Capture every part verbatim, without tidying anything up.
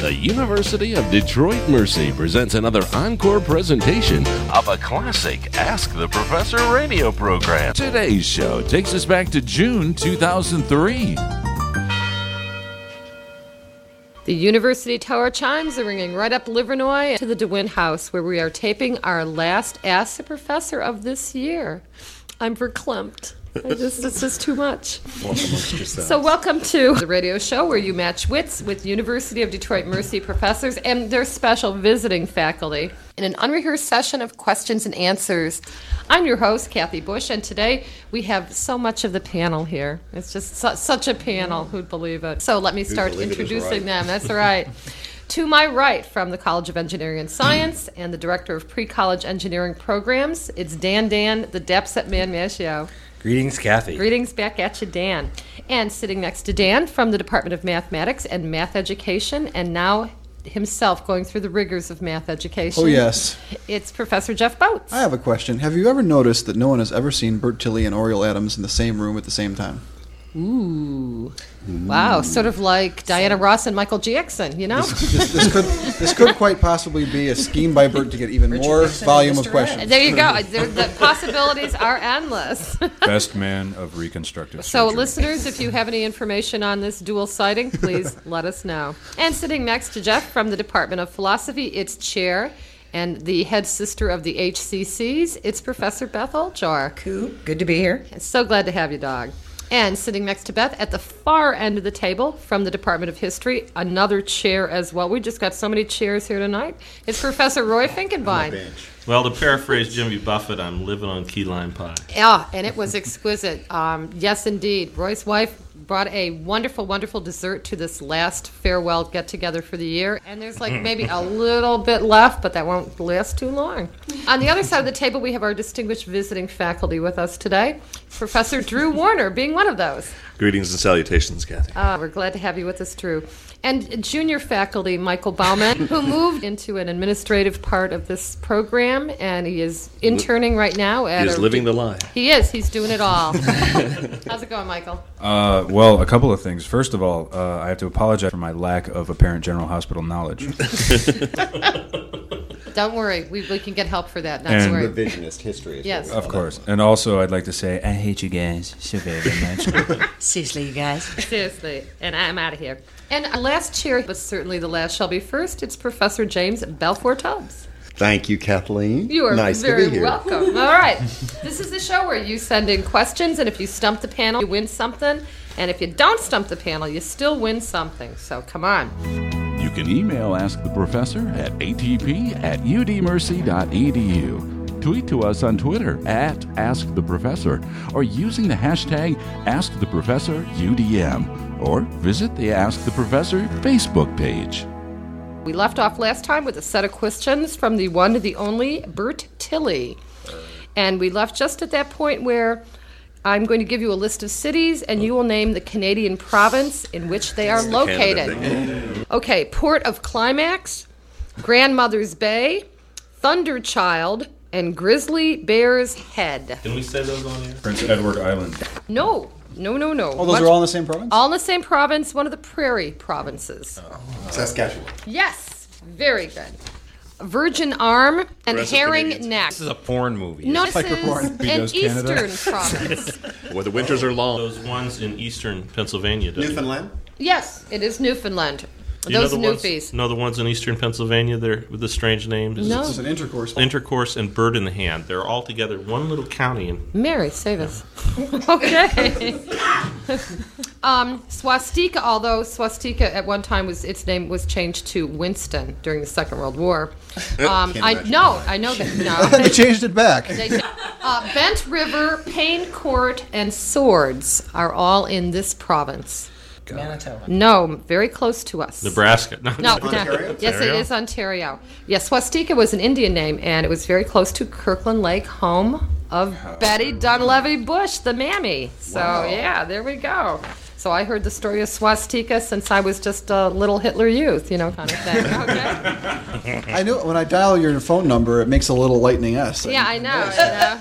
The University of Detroit Mercy presents another encore presentation of a classic Ask the Professor radio program. Today's show takes us back to June two thousand three. The University Tower chimes are ringing right up Livernois to the DeWitt House, where we are taping our last Ask the Professor of this year. I'm verklempt. I just, it's just too much. So welcome to the radio show where you match wits with University of Detroit Mercy professors and their special visiting faculty in an unrehearsed session of questions and answers. I'm your host, Kathy Bush, and today we have so much of the panel here. It's just su- such a panel. Who'd believe it? So let me start introducing right. them. That's all right. To my right, from the College of Engineering and Science and the Director of Pre-College Engineering Programs, it's Dan Dan, the Dapset Man Mashio. Greetings, Kathy. Greetings back at you, Dan. And sitting next to Dan from the Department of Mathematics and Math Education, and now himself going through the rigors of math education. Oh, yes. It's Professor Jeff Boats. I have a question. Have you ever noticed that no one has ever seen Bert Tilley and Oriel Adams in the same room at the same time? Ooh. Wow, sort of like Diana Ross and Michael Jackson, you know? This, this, this, could, this could quite possibly be a scheme by Bert to get even Richard more Nixon volume of questions. There you go. There, the possibilities are endless. Best man of reconstructive So, surgery. listeners, if you have any information on this dual sighting, please let us know. And sitting next to Jeff from the Department of Philosophy, it's Chair and the head sister of the H C Cs, it's Professor Beth Oljar. Cool. Good to be here. So glad to have you, dog. And sitting next to Beth at the far end of the table from the Department of History, another chair as well. We just got so many chairs here tonight. It's Professor Roy Finkenbein. Well, to paraphrase Jimmy Buffett, I'm living on key lime pie. Yeah, and it was exquisite. Um, yes, indeed. Roy's wife brought a wonderful, wonderful dessert to this last farewell get-together for the year. And there's like maybe a little bit left, but that won't last too long. On the other side of the table, we have our distinguished visiting faculty with us today. Professor Drew Warner being one of those. Greetings and salutations, Kathy. Uh, we're glad to have you with us, Drew. And junior faculty, Michael Bauman, who moved into an administrative part of this program, and he is interning right now. At he is a, living the lie. He is. He's doing it all. How's it going, Michael? Uh, well, a couple of things. First of all, uh, I have to apologize for my lack of apparent General Hospital knowledge. Don't worry. We, we can get help for that. Not And to worry. Revisionist history. Is Yes. Of course. And also, I'd like to say, I hate you guys so very much. Seriously, you guys. Seriously. And I'm out of here. And our last chair, but certainly the last shall be first, it's Professor James Balfour Tubbs. Thank you, Kathleen. You are nice very to be here. welcome. All right. This is the show where you send in questions, and if you stump the panel, you win something. And if you don't stump the panel, you still win something. So come on. You can email Ask the Professor at a t p at u d mercy dot e d u. Tweet to us on Twitter at Ask the Professor or using the hashtag Ask the Professor U D M, or visit the Ask the Professor Facebook page. We left off last time with a set of questions from the one to the only Bert Tilley. And we left just at that point where I'm going to give you a list of cities, and you will name the Canadian province in which they are located. Okay, Port of Climax, Grandmother's Bay, Thunderchild, and Grizzly Bear's Head. Can we say those on here? Prince Edward Island. No, no, no, no. Oh, those Much- are all in the same province? All in the same province, one of the prairie provinces. Saskatchewan. Yes, very good. Virgin Arm and Rest of Herring Canadians. Neck. This is a porn movie. No, this is porn. an Does Canada? eastern province. Where the winters are long. Those ones in eastern Pennsylvania. don't you? Newfoundland? Yes, it is Newfoundland. Do you Those know the ones, Newfies. know the ones in eastern Pennsylvania there with the strange names? No. This is an intercourse. Intercourse and Bird in the Hand. They're all together one little county. And Mary, save us. Okay. um, Swastika, although Swastika at one time was its name was changed to Winston during the Second World War. Um, Can't I imagine. no, I know that no. They changed it back. They, uh, Bent River, Payne Court, and Swords are all in this province. Manitoba. No, very close to us. Nebraska. No, No, Ontario? no. Yes, it Ontario? is Ontario. Yes, Swastika was an Indian name, and it was very close to Kirkland Lake, home of Betty Dunleavy Bush, the mammy. So, yeah, there we go. So I heard the story of Swastika since I was just a little Hitler Youth, you know, kind of thing. Okay. I know when I dial your phone number, it makes a little lightning S. Yeah, I know. I know.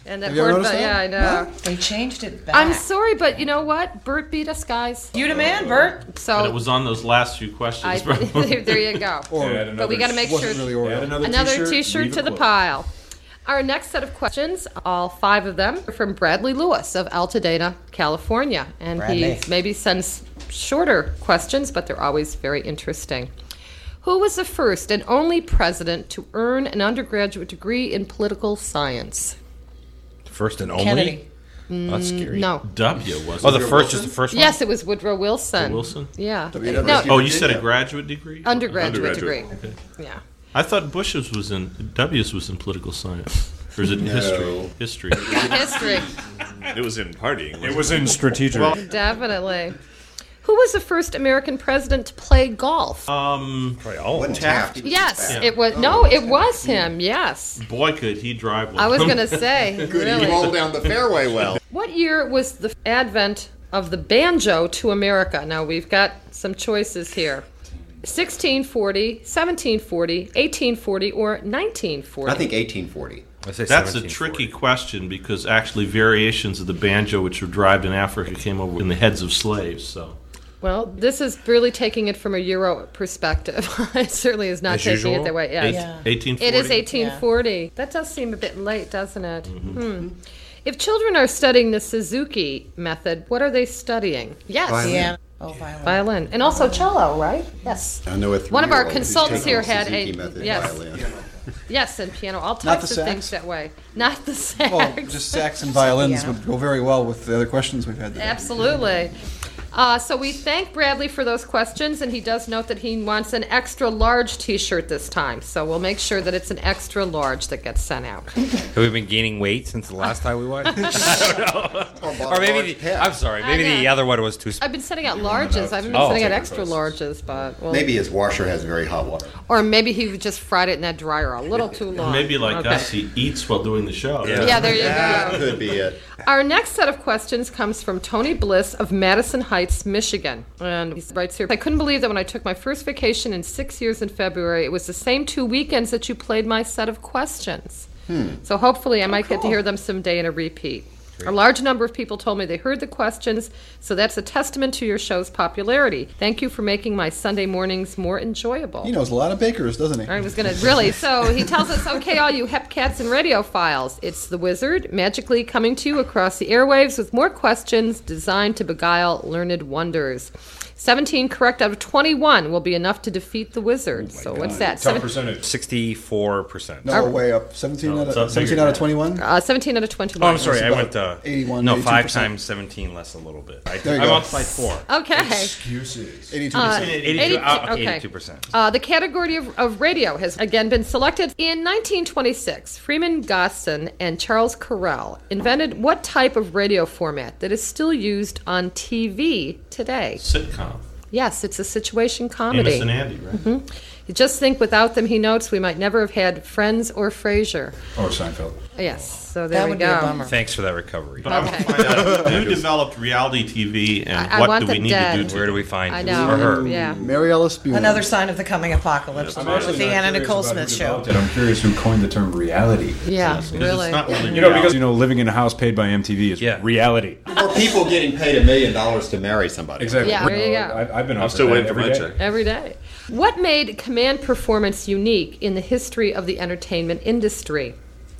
And that Have you ever word, noticed that? yeah, I know. They changed it back. I'm sorry, but you know what? Bert beat us, guys. You the man, Bert. So But it was on those last few questions. I, there, there you go. Or Add another But we got to make sure wasn't really Oreo. Add another, another t-shirt, T-shirt leave to a the quote. pile. Our next set of questions, all five of them, are from Bradley Lewis of Altadena, California. And Bradley. he maybe sends shorter questions, but they're always very interesting. Who was the first and only president to earn an undergraduate degree in political science? First and only? Kennedy. Oh, that's scary. No. W, wasn't Oh, the it? first, just the first one? Yes, it was Woodrow Wilson. Wilson? Yeah. W W No, Oh, you said a graduate degree? undergraduate, Undergraduate. degree. Yeah. I thought Bush's was in, W's was in political science. Or is it in history? History. History. It was in partying. It was in strategic. Definitely. Who was the first American president to play golf? Um, Probably all of Wasn't them. Taft. Yes, Yeah. it was. No, it was him. Yes, boy, could he drive one. I was going to say. Good, he Really. rolled down the fairway well. What year was the advent of the banjo to America? Now we've got some choices here: sixteen forty, seventeen forty, eighteen forty, or nineteen forty. I think eighteen forty. Let's say That's a seventeen tricky forty. question because actually variations of the banjo which were derived in Africa came over in the heads of slaves. So Well, this is really taking it from a Euro perspective. It certainly is not As taking usual? it that way. eight- Yes. Yeah. eighteen forty? It is eighteen forty. That does seem a bit late, doesn't it? Hmm. If children are studying the Suzuki method, what are they studying? Yes. Violin. Yeah. Oh, violin. Violin. And also cello, right? Yes. I know a One of our three-year-old who's consultants taking here had Suzuki a- method yes. violin. Yes, and piano. All Not types the of things sax? that way. Not the sax. Oh, just sax and violins Piano. would go very well with the other questions we've had today. Absolutely. Uh, so we thank Bradley for those questions, and he does note that he wants an extra large T-shirt this time. So we'll make sure that it's an extra large that gets sent out. Have we been gaining weight since the last time we watched? I don't know. bought Or a maybe large the, pet. I'm sorry, maybe I the know. other one was too small. I've been sending out larges. I haven't been Oh, sending out take extra those. larges, but well, Maybe his washer has very hot water. or maybe he just fried it in that dryer a little too long. Maybe like Okay. us, he eats while doing the show. Yeah. Yeah, there you That go. could be it. Our next set of questions comes from Tony Bliss of Madison Heights, Michigan. And he writes here, I couldn't believe that when I took my first vacation in six years in February, it was the same two weekends that you played my set of questions. So hopefully I might get to hear them someday in a repeat. A large number of people told me they heard the questions, so that's a testament to your show's popularity. Thank you for making my Sunday mornings more enjoyable. He knows a lot of bakers, doesn't he? I was going to really. So he tells us, okay, all you hepcats and radiophiles, it's the wizard magically coming to you across the airwaves with more questions designed to beguile learned wonders. seventeen correct out of twenty-one will be enough to defeat the wizard. so what's that? Top Seven, percentage. sixty-four percent. No, way up. seventeen No, out it's of up seventeen bigger out of than twenty-one. uh, seventeen out of Oh, twenty-one. I'm sorry. I about went to eighty-one, No, five eighty-two percent. times seventeen less a little bit. I, There you I go. multiplied four. Okay. Excuses. Eighty-two Uh, percent. eighty-two, eighty- uh, okay. eighty-two percent. Uh, the category of, of radio has again been selected. In nineteen twenty-six, Freeman Gosson and Charles Correll invented what type of radio format that is still used on T V today? Sitcom. Yes, it's a situation comedy. Amos and Andy, right? You just think without them, he notes, we might never have had Friends or Frasier. Or Seinfeld. Yes, so there That we would go. be a bummer. Thanks for that recovery. But I want Okay. to find out who developed reality T V and I- I what want do we them need dead. to do to Where do we find I him know. or her? Yeah. Mary Ellis Buell. Another sign of the coming apocalypse I'm with actually the not Anna curious Nicole about who Smith show. developed it. I'm curious who coined the term reality. Yeah, Because really. it's not really You know, reality. because you know, living in a house paid by M T V is Yeah. reality. Or people getting paid a million dollars to marry somebody. Exactly. Yeah, there you know, go. I've, I've been. I'm offered still that waiting for every my day. check. Every day. What made Command Performance unique in the history of the entertainment industry?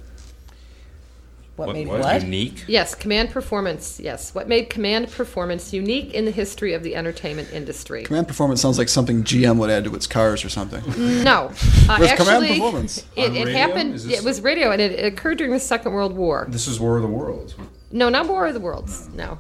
What, What made was what? unique? Yes, Command Performance. Yes. What made Command Performance unique in the history of the entertainment industry? Command Performance sounds like something G M would add to its cars or something. No. Uh, Where's Command actually, Performance? It, On it radio? happened. Is this- It was radio, and it, it occurred during the Second World War. This is War of the Worlds. No, not War of the Worlds. No.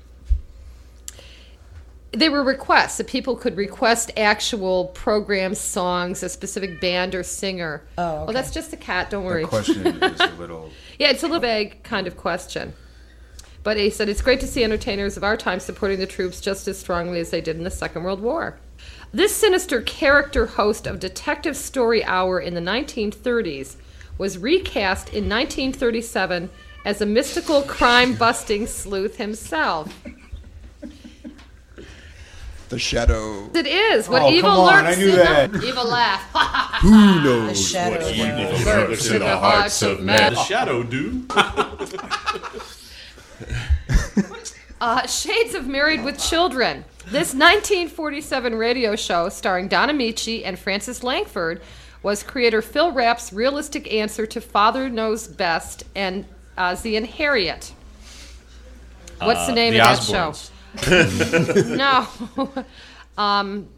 They were requests that people could request actual programs, songs, a specific band or singer. Oh, Well, okay. that's just a cat. Don't worry. The question is a little. Yeah, it's a little vague kind of question. But he said it's great to see entertainers of our time supporting the troops just as strongly as they did in the Second World War. This sinister character host of Detective Story Hour in the nineteen thirties was recast in nineteen thirty-seven as a mystical crime-busting sleuth himself. The Shadow. It is. What Oh, evil come on, lurks I knew in that. the evil laugh. Who The knows? shadow. What evil lurks lurks in the hearts of men. The shadow do. Uh, Shades of Married with Children. This nineteen forty-seven radio show starring Don Amici and Frances Langford was creator Phil Rapp's realistic answer to Father Knows Best and Ozzie and Harriet. What's Uh, the name the of that Osbournes. show? No. um,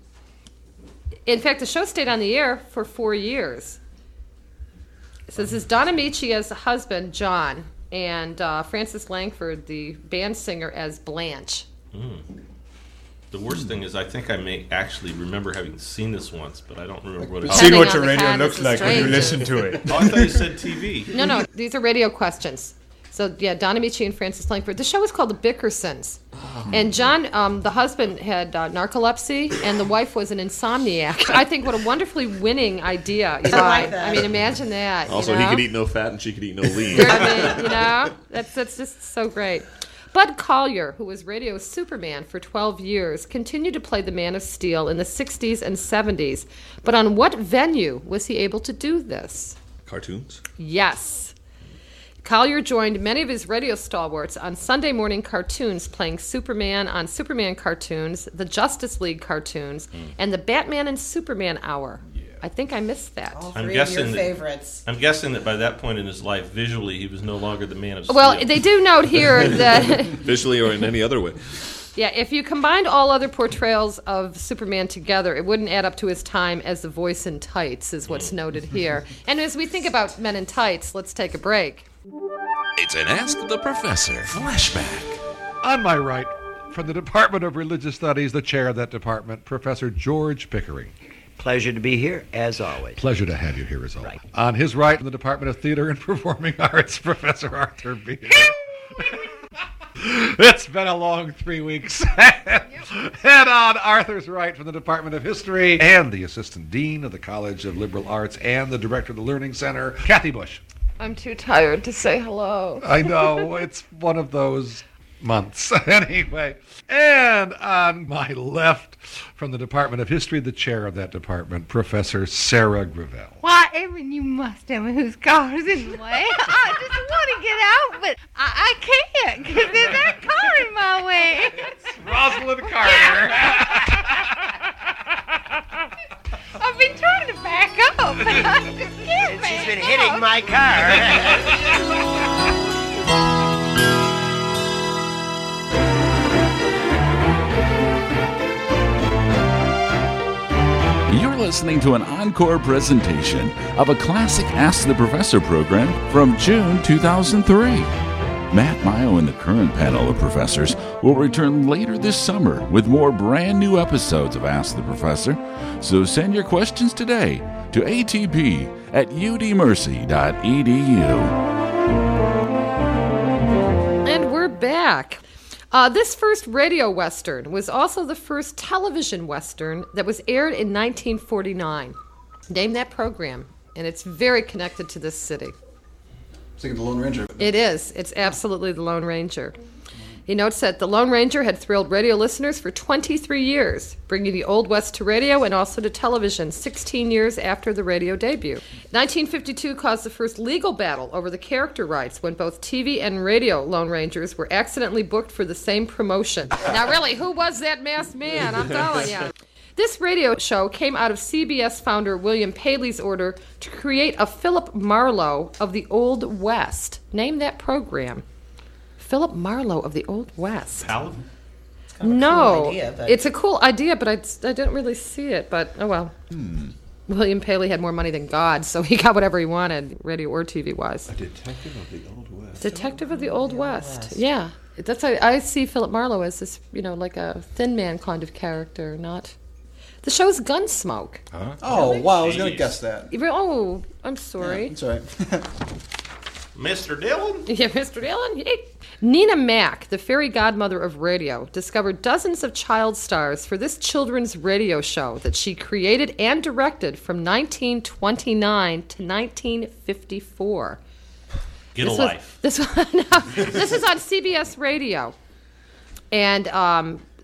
in fact, the show stayed on the air for four years. So this is Don Amici as the husband, John, and uh, Frances Langford, the band singer, as Blanche. Mm. The worst thing is, I think I may actually remember having seen this once, but I don't remember what it was. Seen Depending what on your the radio kind, looks this is like when you strange. listen to it. Oh, I thought you said T V. No, no, these are radio questions. So, yeah, Don Amici and Frances Langford. The show was called The Bickersons. And John, um, the husband, had uh, narcolepsy, and the wife was an insomniac. I think what a wonderfully winning idea. You know? I like that. I mean, imagine that. Also, you know? he could eat no fat and she could eat no lean. You know what I mean? You know? That's, that's just so great. Bud Collyer, who was radio's Superman for twelve years, continued to play the Man of Steel in the sixties and seventies. But on what venue was he able to do this? Cartoons? Yes. Collier joined many of his radio stalwarts on Sunday morning cartoons, playing Superman on Superman cartoons, the Justice League cartoons, Mm. and the Batman and Superman hour. I think I missed that. All I'm three of guessing your that- favorites. I'm guessing that by that point in his life, visually, he was no longer the Man of Steel. Well, they do note here that, Visually or in any other way. yeah, if you combined all other portrayals of Superman together, it wouldn't add up to his time as the voice in tights, is what's noted here. And as we think about men in tights, let's take a break. It's an Ask the Professor flashback. On my right, from the Department of Religious Studies, the chair of that department, Professor George Pickering. Pleasure to be here, as always. Pleasure to have you here, as always. Right. On his right, from the Department of Theater and Performing Arts, Professor Arthur Beer. It's been a long three weeks. And on Arthur's right, from the Department of History and the Assistant Dean of the College of Liberal Arts and the Director of the Learning Center, Kathy Bush. I'm too tired to say hello. I know, it's one of those months. Anyway, and on my left, from the Department of History, the chair of that department, Professor Sarah Gravel. Whatever you must tell me whose car's in the way. I just want to get out, but I, I can't because there's that car in my way. Rosalind Carter. I've been trying to back up, but I just can't And back she's been up. hitting my car. You're listening to an encore presentation of a classic Ask the Professor program from June two thousand three. Matt Mayo and the current panel of professors will return later this summer with more brand new episodes of Ask the Professor. So send your questions today to A T P at U D Mercy dot E D U. And we're back. Uh, this first radio Western was also the first television Western that was aired in nineteen forty-nine. Name that program, and it's very connected to this city. Thinking the Lone Ranger. It is. It's absolutely the Lone Ranger. He notes that the Lone Ranger had thrilled radio listeners for twenty-three years, bringing the Old West to radio and also to television sixteen years after the radio debut. nineteen fifty-two caused the first legal battle over the character rights when both T V and radio Lone Rangers were accidentally booked for the same promotion. Now, really, who was that masked man? I'm telling you. This radio show came out of C B S founder William Paley's order to create a Philip Marlowe of the Old West. Name that program. Philip Marlowe of the Old West. Paladin? No, cool idea, but- it's a cool idea, but I, I didn't really see it. But oh well. Hmm. William Paley had more money than God, so he got whatever he wanted, radio or T V wise. A detective of the Old West. Detective of the Old West. West. Yeah, that's I, I see Philip Marlowe as this, you know, like a Thin Man kind of character, not. The show's Gunsmoke. Huh? Oh, wow, I was going to Jeez. guess that. Oh, I'm sorry. That's all right. Mister Dillon? Yeah, Mister Dillon. Yay. Nina Mack, the fairy godmother of radio, discovered dozens of child stars for this children's radio show that she created and directed from nineteen twenty-nine to nineteen fifty-four. Get This a was- life. This, no, this is on C B S Radio. And um,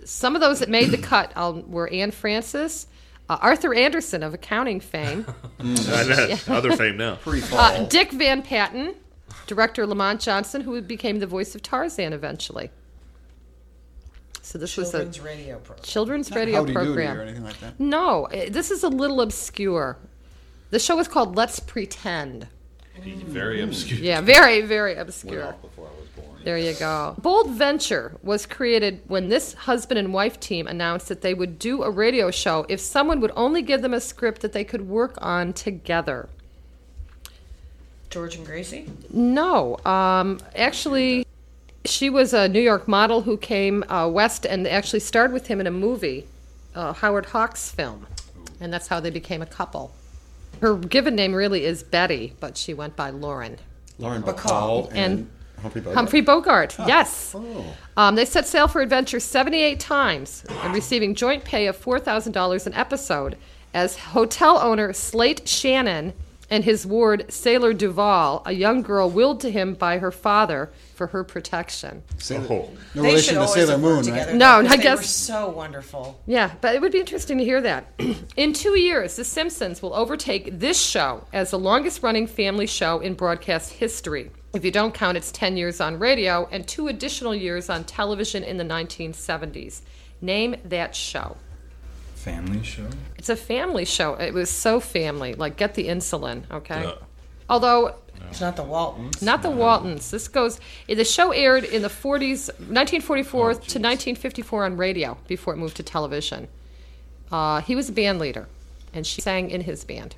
some of those that made the cut um, were Anne Francis, uh, Arthur Anderson of accounting fame, Mm. Other fame now. uh, Dick Van Patten, director Lamont Johnson, who became the voice of Tarzan eventually. So this Children's was a radio program. children's Not radio Howdy Doody program. or anything like that. No, eh, this is a little obscure. The show was called Let's Pretend. Very obscure. Yeah, very, very Went obscure. off before I was born. There you go. Bold Venture was created when this husband and wife team announced that they would do a radio show if someone would only give them a script that they could work on together. George and Gracie? No, um, actually, she was a New York model who came uh, west and actually starred with him in a movie, a Howard Hawks film, and that's how they became a couple. Her given name really is Betty, but she went by Lauren. Lauren Bacall Bacall and and, Humphrey Bogart. Humphrey Bogart, yes. Oh. Um, they set sail for adventure seventy-eight times and receiving joint pay of four thousand dollars an episode as hotel owner Slate Shannon and his ward Sailor Duval, a young girl willed to him by her father for her protection. Sailor, Oh. No They relation should to always Sailor have worked Moon, together, right? No, because I they guess- were so wonderful. Yeah, but it would be interesting to hear that. In two years, The Simpsons will overtake this show as the longest-running family show in broadcast history. If you don't count its ten years on radio and two additional years on television in the nineteen seventies. Name that show. Family show? It's a family show. It was so family. Like, get the insulin, okay? Yeah. Although, It's not the Waltons. not the Waltons. This goes. The show aired in the forties, nineteen forty-four Oh, to nineteen fifty-four on radio before it moved to television. Uh, he was a band leader, and she sang in his band.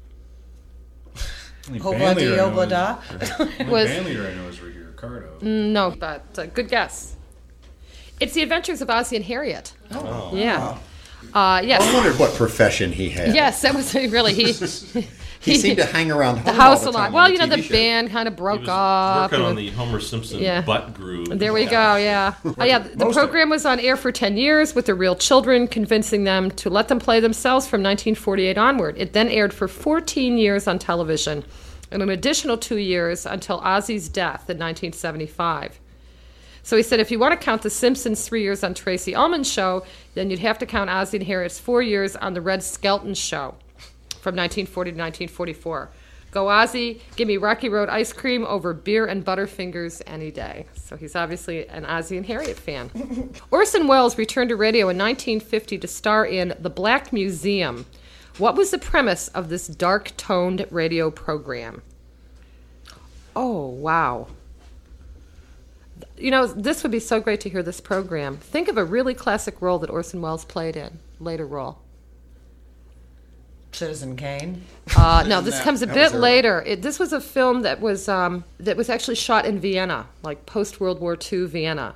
Only Obla band di leader I know obla is- da. only Was- band leader I know is Ricky Ricardo. No, but uh, good guess. It's the Adventures of Ozzie and Harriet. Oh. Yeah. Uh, yes. I wondered what profession he had. Yes, that was really he. He seemed to hang around the home house all a the lot. time Well, on you the know, T V the show. band kind of He broke was up. working on and- the Homer Simpson Yeah. butt groove. There we go, yeah. Oh, yeah, the Most of program was on air for ten years with the real children, convincing them to let them play themselves from nineteen forty-eight onward. It then aired for fourteen years on television and an additional two years until Ozzie's death in nineteen seventy-five. So he said if you want to count The Simpsons' three years on Tracy Ullman's show, then you'd have to count Ozzie and Harriet's four years on the Red Skelton show from nineteen forty to nineteen forty-four. Go Ozzie, give me Rocky Road ice cream over beer and Butterfingers any day. So he's obviously an Ozzie and Harriet fan. Orson Welles returned to radio in nineteen fifty to star in The Black Museum. What was the premise of this dark-toned radio program? Oh, wow. You know, this would be so great to hear this program. Think of a really classic role that Orson Welles played in, later role. Citizen Kane. Uh, no, this comes a that bit was early. later. It, this was a film that was um, that was actually shot in Vienna, like post World War Two Vienna.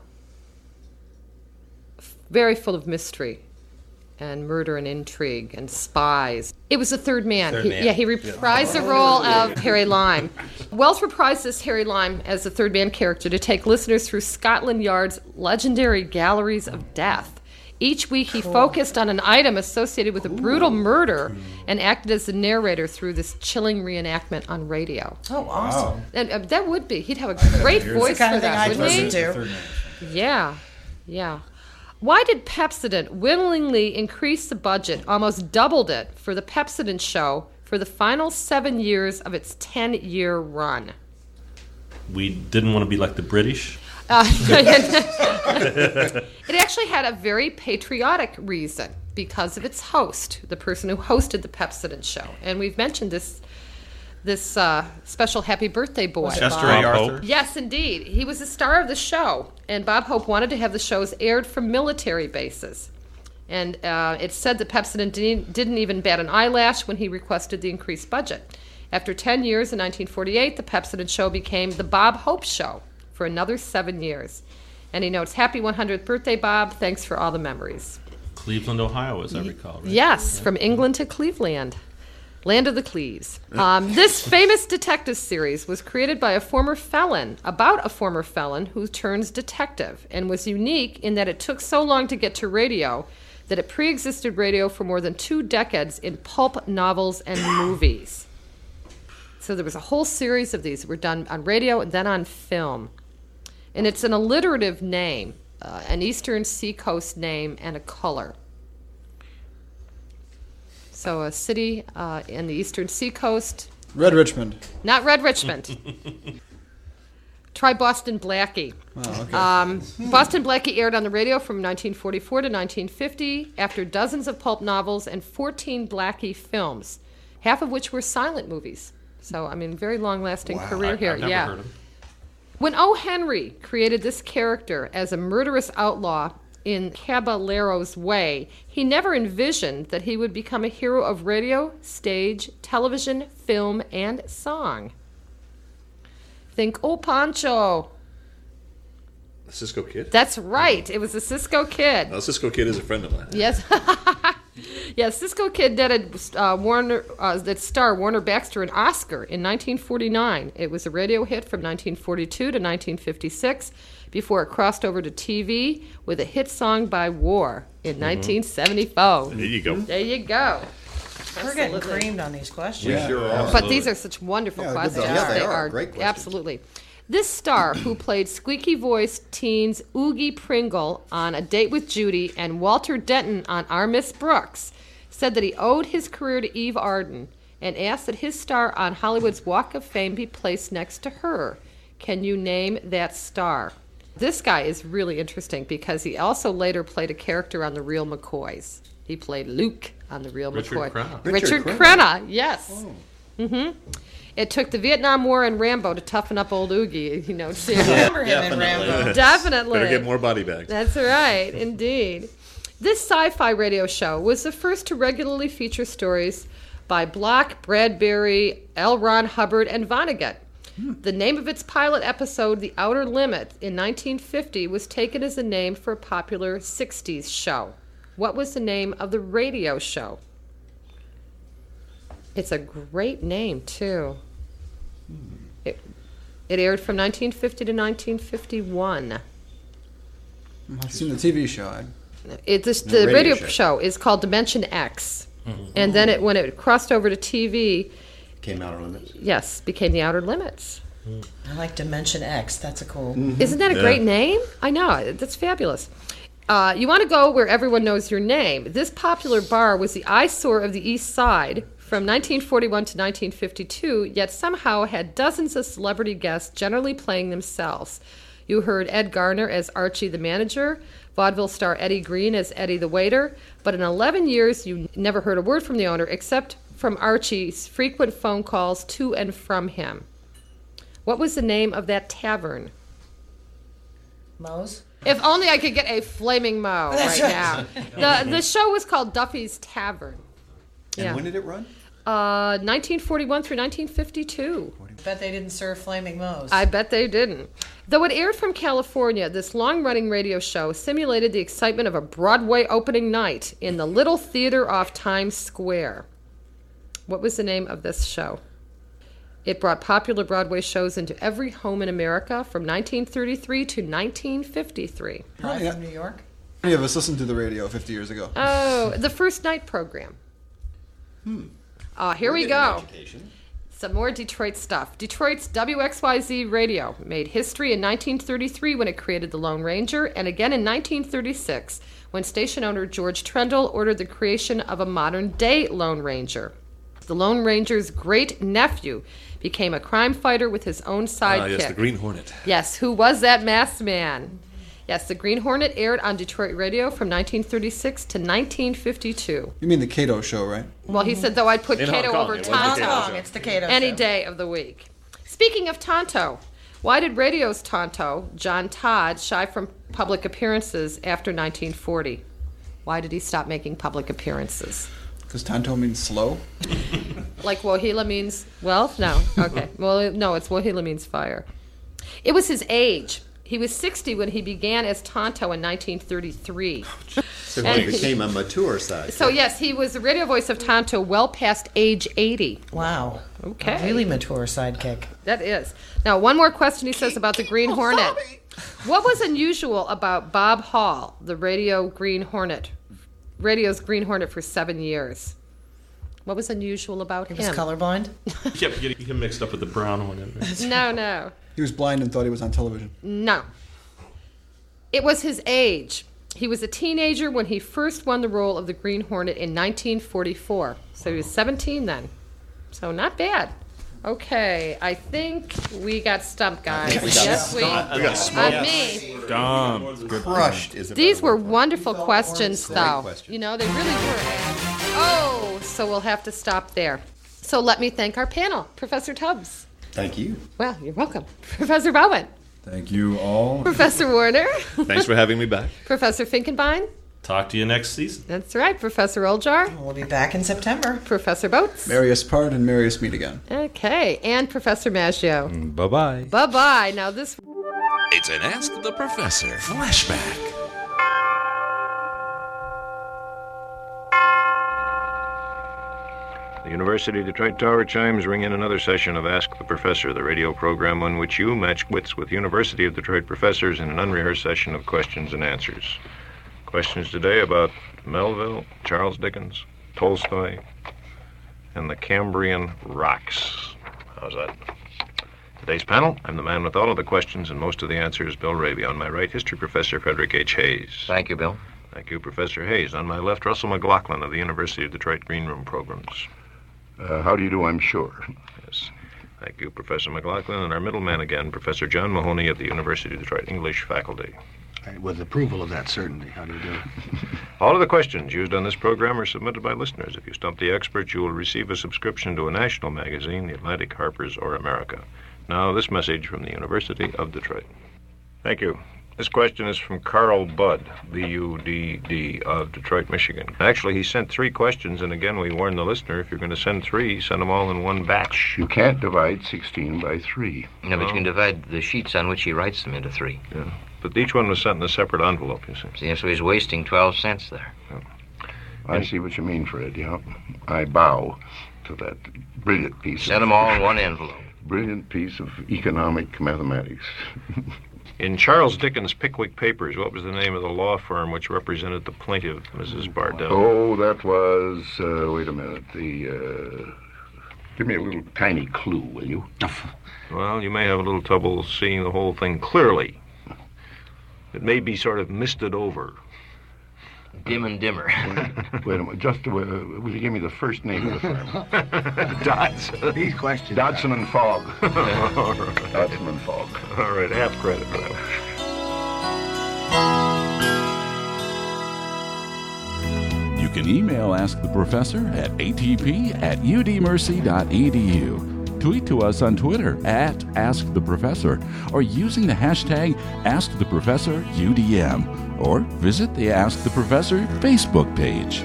F- Very full of mystery, and murder and intrigue and spies. It was The Third Man. Third He- Man. Yeah, he reprised the role of Harry Lime. Wells reprised this Harry Lime as the Third Man character to take listeners through Scotland Yard's legendary galleries of death. Each week, he focused on an item associated with a brutal murder and acted as the narrator through this chilling reenactment on radio. Oh, awesome. And uh, that would be. He'd have a great That's voice the kind for of thing that, I'd wouldn't he? listen to. Third man. Yeah, yeah. Why did Pepsodent willingly increase the budget, almost doubled it, for the Pepsodent show for the final seven years of its ten-year run? We didn't want to be like the British. Uh, it actually had a very patriotic reason because of its host, the person who hosted the Pepsodent show. And we've mentioned this this uh, special happy birthday boy. Chester Bob A. Arthur. Hope? Yes, indeed. He was the star of the show, and Bob Hope wanted to have the shows aired from military bases. And uh, it said that Pepsodent didn't, didn't even bat an eyelash when he requested the increased budget. After ten years in nineteen forty-eight, the Pepsodent show became the Bob Hope Show for another seven years. And he notes, happy one hundredth birthday, Bob. Thanks for all the memories. Cleveland, Ohio, as I recall. Right? Yes, from England to Cleveland. Land of the Cleves. Um, this famous detective series was created by a former felon, about a former felon who turns detective, and was unique in that it took so long to get to radio that it pre-existed radio for more than two decades in pulp novels and movies. So there was a whole series of these that were done on radio and then on film. And it's an alliterative name. uh, an eastern seacoast name, and a color. So a city uh, in the eastern seacoast. Red Richmond. Not Red Richmond. Try Boston Blackie. Oh, okay. Um, Boston Blackie aired on the radio from nineteen forty-four to nineteen fifty after dozens of pulp novels and fourteen Blackie films, half of which were silent movies. So, I mean, very long-lasting Wow. career I- here. I've never yeah. heard him. When O. Henry created this character as a murderous outlaw in Caballero's Way, he never envisioned that he would become a hero of radio, stage, television, film, and song. Think, oh, Pancho. The Cisco Kid? That's right. It was the Cisco Kid. Oh, Cisco Kid is a friend of mine. Yes. Yes, Cisco Kid netted uh, Warner, uh, that star Warner Baxter an Oscar in nineteen forty-nine. It was a radio hit from nineteen forty-two to nineteen fifty-six before it crossed over to T V with a hit song by War in nineteen seventy-four. There you go. There you go. We're getting Absolutely. creamed on these questions. We sure are. But these are such wonderful Yeah, good questions. stuff. Yeah, they are. Great questions. Absolutely. This star, who played squeaky-voiced teens Oogie Pringle on A Date with Judy and Walter Denton on Our Miss Brooks, said that he owed his career to Eve Arden and asked that his star on Hollywood's Walk of Fame be placed next to her. Can you name that star? This guy is really interesting because he also later played a character on The Real McCoys. He played Luke on The Real Richard McCoy. Crenna. Richard, Richard Crenna, yes. Oh. hmm It took the Vietnam War and Rambo to toughen up old Oogie, you know. To, Remember him in Rambo. Definitely. Better get more body bags. That's right, indeed. This sci-fi radio show was the first to regularly feature stories by Block, Bradbury, L. Ron Hubbard, and Vonnegut. The name of its pilot episode, The Outer Limit, in nineteen fifty, was taken as a name for a popular sixties show. What was the name of the radio show? It's a great name, too. It, it aired from nineteen fifty to nineteen fifty-one. I've seen the T V show. I, It, this, The the radio radio show. show is called Dimension X. And then it, when it crossed over to T V, Came out on limits. yes, became The Outer Limits. I like Dimension X. That's a cool. Isn't that a Yeah. great name? I know. That's fabulous. Uh, you want to go where everyone knows your name. This popular bar was the eyesore of the East Side from nineteen forty-one to nineteen fifty-two, yet somehow had dozens of celebrity guests generally playing themselves. You heard Ed Garner as Archie the manager, vaudeville star Eddie Green as Eddie the waiter, but in eleven years you never heard a word from the owner except from Archie's frequent phone calls to and from him. What was the name of that tavern? Moe's? If only I could get a flaming mo That's right right. now. The the show was called Duffy's Tavern. And Yeah. when did it run? Uh, nineteen forty-one through nineteen fifty-two. Bet they didn't serve Flaming Moe's. I bet they didn't. Though it aired from California, this long-running radio show simulated the excitement of a Broadway opening night in the Little Theater off Times Square. What was the name of this show? It brought popular Broadway shows into every home in America from nineteen thirty-three to nineteen fifty-three. Probably Yeah. from New York. Many of us listened to the radio fifty years ago. Oh, the first night program. Hmm. Uh, here We're we getting go. education. Some more Detroit stuff. Detroit's W X Y Z Radio made history in nineteen thirty-three when it created the Lone Ranger, and again in nineteen thirty-six when station owner George Trendle ordered the creation of a modern-day Lone Ranger. The Lone Ranger's great-nephew became a crime fighter with his own sidekick. Ah, yes, the Green Hornet. Yes, who was that masked man? Yes, the Green Hornet aired on Detroit radio from nineteen thirty-six to nineteen fifty-two. You mean the Cato show, right? Well, he said, though, I'd put In Hong Cato Kong, over it was the Cato Tonto Hong Kong, show. it's the Cato any show. day of the week. Speaking of Tonto, why did radio's Tonto, John Todd, shy from public appearances after nineteen forty? Why did he stop making public appearances? Because Tonto means slow. Like Wohila means, well, no. Okay. Well, no, it's Wohila means fire. It was his age. He was sixty when he began as Tonto in nineteen thirty-three. So And- he became a mature side. So, yes, he was the radio voice of Tonto well past age eighty. Wow. Okay. A really mature sidekick. That is. Now, one more question he says about the Green Hornet. What was unusual about Bob Hall, the radio Green Hornet, radio's Green Hornet for seven years? What was unusual about He him? was colorblind? You kept getting him mixed up with the brown one. No, no, He was blind and thought he was on television. no. It was his age. He was a teenager when he first won the role of the Green Hornet in nineteen forty-four. So he was seventeen then. So not bad. Okay, I think we got stumped, guys. We got yes, we. stumped. We got On smoked. me. Dumb. Crushed is a These better were word. wonderful questions, Great though. questions. You know, they really were. Oh, so we'll have to stop there. So let me thank our panel, Professor Tubbs. Thank you. Well, you're welcome. Professor Bowen. Thank you all. Professor Warner. Thanks for having me back. Professor Finkenbein. Talk to you next season. That's right. Professor Oljar. We'll be back in September. Professor Boats. Marius part and Marius meet again. Okay. And Professor Maggio. Bye bye. Bye-bye. Now this... It's an Ask the Professor flashback. The University of Detroit Tower chimes ring in another session of Ask the Professor, the radio program on which you match wits with University of Detroit professors in an unrehearsed session of questions and answers. Questions today about Melville, Charles Dickens, Tolstoy, and the Cambrian rocks. How's that? Today's panel, I'm the man with all of the questions and most of the answers, Bill Raby. On my right, history professor Frederick H. Hayes. Thank you, Bill. Thank you, Professor Hayes. On my left, Russell McLaughlin of the University of Detroit Green Room Programs. Uh, how do you do, I'm sure. Yes. Thank you, Professor McLaughlin. And our middleman again, Professor John Mahoney of the University of Detroit English Faculty. With approval of that, certainly. How do you do? All of the questions used on this program are submitted by listeners. If you stump the expert, you will receive a subscription to a national magazine, The Atlantic, Harper's, or America. Now, this message from the University of Detroit. Thank you. This question is from Carl Budd, B U D D, of Detroit, Michigan. Actually, he sent three questions, and again, we warn the listener, if you're going to send three, send them all in one batch. You can't divide sixteen by three. No, but you can divide the sheets on which he writes them into three. Yeah. But each one was sent in a separate envelope, you see. See, so he's wasting twelve cents there. Yeah. I see what you mean, Fred, yeah. I bow to that brilliant piece Send of... them all in one envelope. Brilliant piece of economic mathematics. In Charles Dickens' Pickwick Papers, what was the name of the law firm which represented the plaintiff, Missus Bardell? Oh, that was... Uh, wait a minute. The... Uh, give me a little tiny clue, will you? Well, you may have a little trouble seeing the whole thing clearly. It may be sort of misted over. Dim and dimmer. Wait a minute. Just, uh, will you give me the first name of the firm? Dodson. These questions. Dodson and Fogg. All right. Dodson and Fogg. All right, half credit for that. You can email Ask the Professor at a t p at u d mercy dot e d u. Tweet to us on Twitter at Ask the Professor or using the hashtag Ask the Professor U D M, or visit the Ask the Professor Facebook page.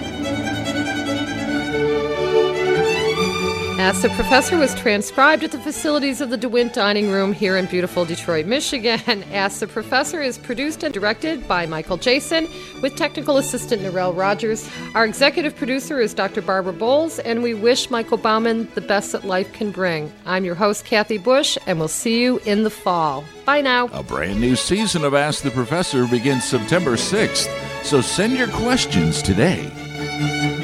Ask the Professor was transcribed at the facilities of the DeWint Dining Room here in beautiful Detroit, Michigan. Ask the Professor is produced and directed by Michael Jason with technical assistant Narelle Rogers. Our executive producer is Doctor Barbara Bowles, and we wish Michael Bauman the best that life can bring. I'm your host, Kathy Bush, and we'll see you in the fall. Bye now. A brand new season of Ask the Professor begins September sixth, so send your questions today.